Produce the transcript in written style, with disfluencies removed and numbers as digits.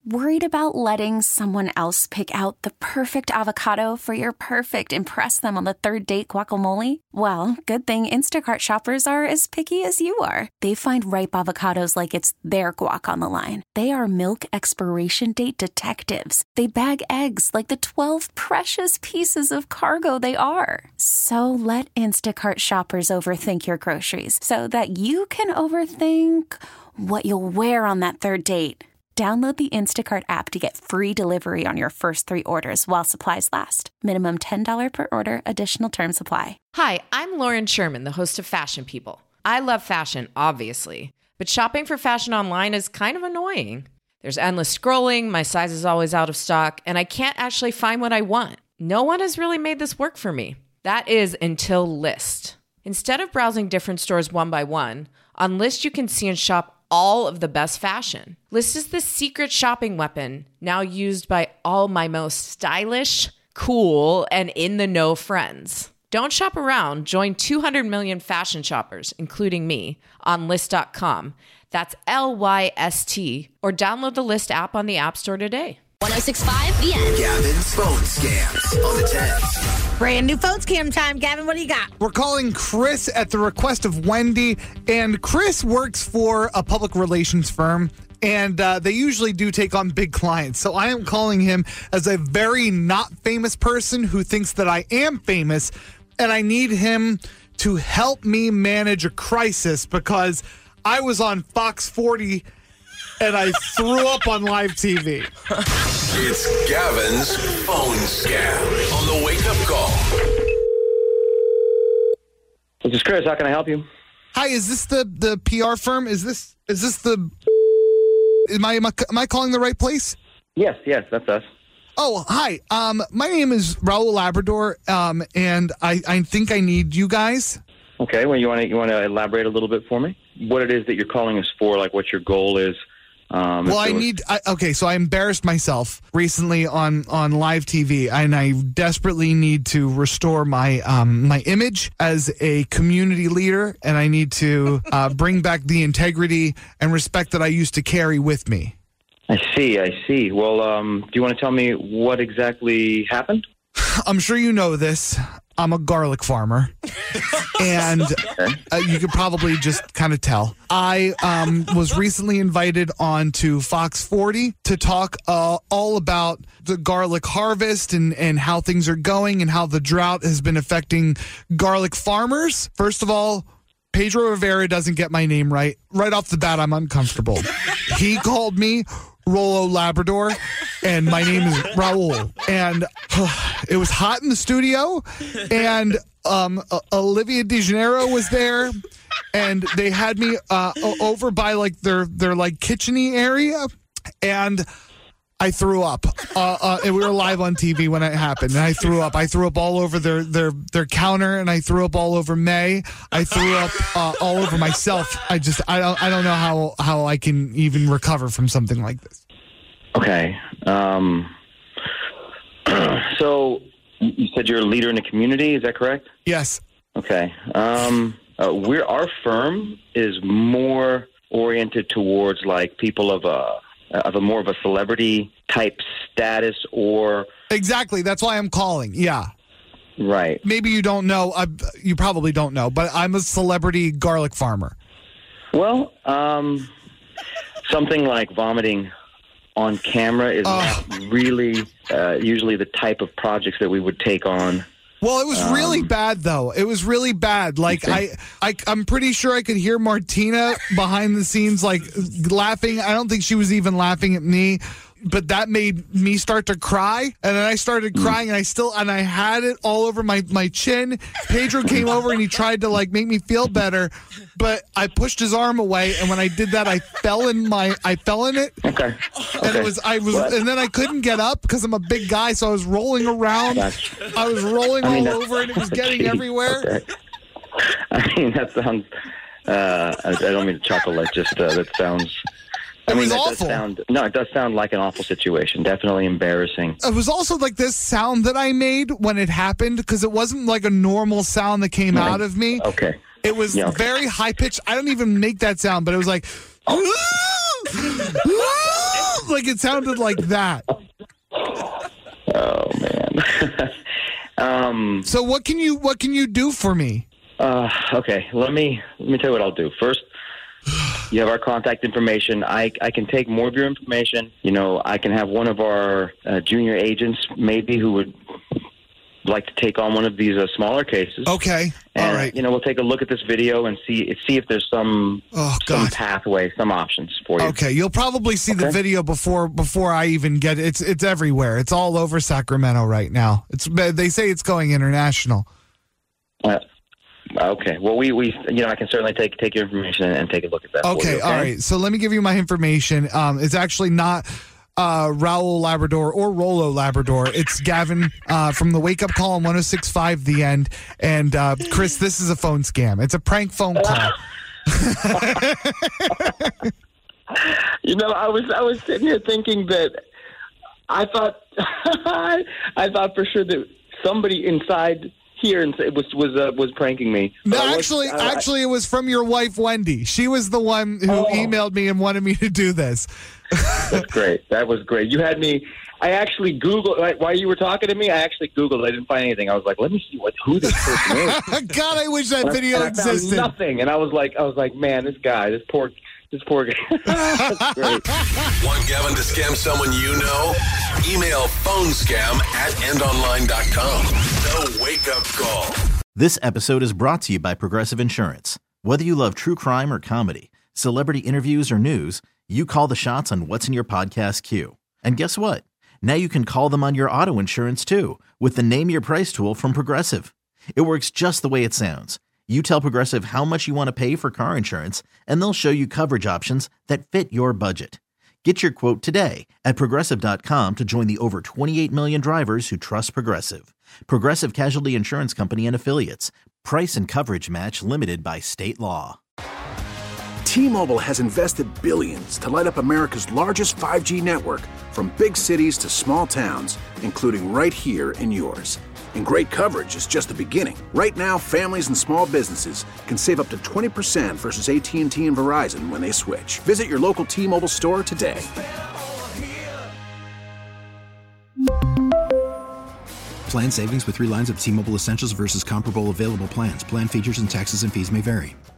Worried about letting someone else pick out the perfect avocado for your perfect impress them on the third date guacamole? Well, good thing Instacart shoppers are as picky as you are. They find ripe avocados like it's their guac on the line. They are milk expiration date detectives. They bag eggs like the 12 precious pieces of cargo they are. So let Instacart shoppers overthink your groceries so that you can overthink what you'll wear on that third date. Download the Instacart app to get free delivery on your first 3 orders while supplies last. Minimum $10 per order. Additional terms apply. Hi, I'm Lauren Sherman, the host of Fashion People. I love fashion, obviously, but shopping for fashion online is kind of annoying. There's endless scrolling, my size is always out of stock, and I can't actually find what I want. No one has really made this work for me. That is until Lyst. Instead of browsing different stores one by one, on Lyst you can see and shop all of the best fashion. Lyst is the secret shopping weapon now used by all my most stylish, cool, and in-the-know friends. Don't shop around. Join 200 million fashion shoppers, including me, on Lyst.com. That's Lyst, or download the Lyst app on the App Store today. 106.5 The End. Gavin's phone scams on the 10. Brand new phone scam time. Gavin, what do you got? We're calling Chris at the request of Wendy, and Chris works for a public relations firm, and they usually do take on big clients. So I am calling him as a very not famous person who thinks that I am famous, and I need him to help me manage a crisis because I was on Fox 40 and I threw up on live TV. It's Gavin's phone scam on the Wake Up Call. This is Chris. How can I help you? Hi, is this the PR firm? Is this the? Am I calling the right place? Yes, that's us. Oh, hi. My name is Raul Labrador, and I think I need you guys. Okay. Well, you want to elaborate a little bit for me? What it is that you're calling us for? Like, what your goal is? So I embarrassed myself recently on live TV, and I desperately need to restore my my image as a community leader, and I need to bring back the integrity and respect that I used to carry with me. I see. Well, do you want to tell me what exactly happened? I'm sure you know this. I'm a garlic farmer, and you could probably just kind of tell. I was recently invited on to Fox 40 to talk all about the garlic harvest and how things are going and how the drought has been affecting garlic farmers. First of all, Pedro Rivera doesn't get my name right. Right off the bat, I'm uncomfortable. He called me Rolo Labrador, and my name is Raul. And it was hot in the studio, and Olivia DeJaneiro was there, and they had me over by like their like kitchen-y area, and I threw up. And we were live on TV when it happened, and I threw up. I threw up all over their counter, and I threw up all over May. I threw up all over myself. I don't know how I can even recover from something like this. Okay. So you said you're a leader in the community. Is that correct? Yes. Okay. Our firm is more oriented towards like people of a more of a celebrity type status, or exactly. That's why I'm calling. Yeah. Right. Maybe you don't know. You probably don't know, but I'm a celebrity garlic farmer. Well, something like vomiting on camera is not really usually the type of projects that we would take on. Well, it was really bad, though. It was really bad. Like, I'm pretty sure I could hear Martina behind the scenes, like, laughing. I don't think she was even laughing at me, but that made me start to cry. And then I started crying, and I had it all over my chin. Pedro came over, and he tried to, like, make me feel better, but I pushed his arm away, and when I did that, I fell in it. Okay. And and then I couldn't get up because I'm a big guy, so I was rolling around. I was rolling all over, and it was getting everywhere. Okay. I mean, that sounds. I don't mean to chuckle. That sounds. It was awful. It does sound like an awful situation. Definitely embarrassing. It was also like this sound that I made when it happened, because it wasn't like a normal sound that came out of me. Okay. It was very high pitched. I don't even make that sound, but it was like, like it sounded like that. Oh man. So what can you do for me? Okay, let me tell you what I'll do. First, you have our contact information. I can take more of your information. You know, I can have one of our junior agents maybe who would like to take on one of these smaller cases. Okay. And, all right. You know, we'll take a look at this video and see if there's some pathway, some options for you. Okay, you'll probably see the video before I even get it. It's everywhere. It's all over Sacramento right now. They say it's going international. Okay. Well, we I can certainly take your information and take a look at that. Okay. All right. So let me give you my information. It's actually not Raul Labrador or Rolo Labrador. It's Gavin from the Wake Up Call on 106.5 The End. And Chris, this is a phone scam. It's a prank phone call. You know, I was sitting here thinking that I thought for sure that somebody inside here and it was pranking me. No, actually, it was from your wife, Wendy. She was the one who emailed me and wanted me to do this. That's great. That was great. You had me. I actually Googled while you were talking to me. I actually Googled. I didn't find anything. I was like, let me see who this person is. God, I wish that video existed. Nothing. And I was like, man, this poor guy. That's great. Want Gavin to scam someone you know? Email phonescam@endonline.com. The Wake Up Call. This episode is brought to you by Progressive Insurance. Whether you love true crime or comedy, celebrity interviews or news, you call the shots on what's in your podcast queue. And guess what? Now you can call them on your auto insurance too with the Name Your Price tool from Progressive. It works just the way it sounds. You tell Progressive how much you want to pay for car insurance, and they'll show you coverage options that fit your budget. Get your quote today at Progressive.com to join the over 28 million drivers who trust Progressive. Progressive Casualty Insurance Company and Affiliates. Price and coverage match limited by state law. T-Mobile has invested billions to light up America's largest 5G network, from big cities to small towns, including right here in yours. And great coverage is just the beginning. Right now, families and small businesses can save up to 20% versus AT&T and Verizon when they switch. Visit your local T-Mobile store today. Plan savings with 3 lines of T-Mobile Essentials versus comparable available plans. Plan features and taxes and fees may vary.